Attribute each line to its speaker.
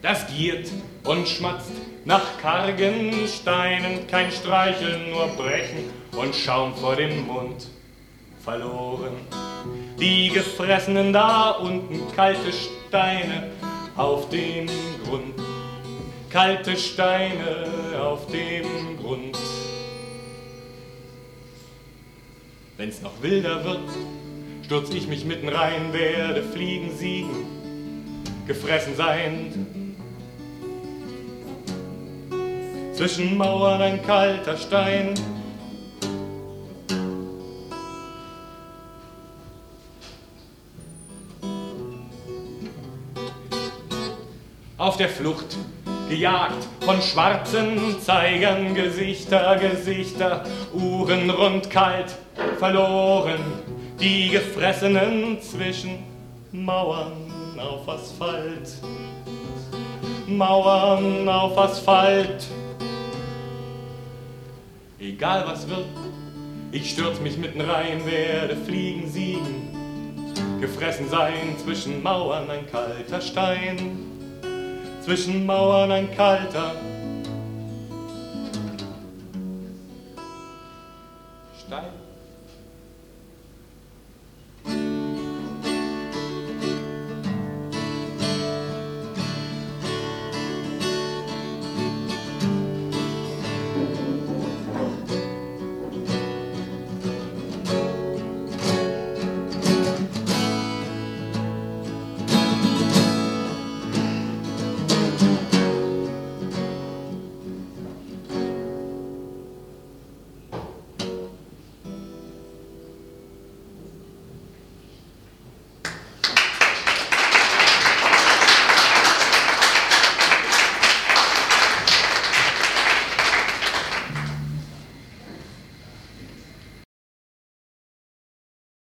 Speaker 1: das giert und schmatzt nach kargen Steinen, kein Streicheln, nur Brechen und Schaum vor dem Mund. Verloren, die Gefressenen da unten, kalte Steine auf dem Grund, kalte Steine auf dem Grund. Wenn's noch wilder wird, stürz ich mich mitten rein, werde fliegen, siegen, gefressen sein. Zwischen Mauern ein kalter Stein. Auf der Flucht, gejagt von schwarzen Zeigern, Gesichter, Uhren rund kalt, verloren, die Gefressenen zwischen Mauern auf Asphalt, Mauern auf Asphalt. Egal was wird, ich stürz mich mitten rein, werde fliegen, siegen, gefressen sein, zwischen Mauern ein kalter Stein, zwischen Mauern ein kalter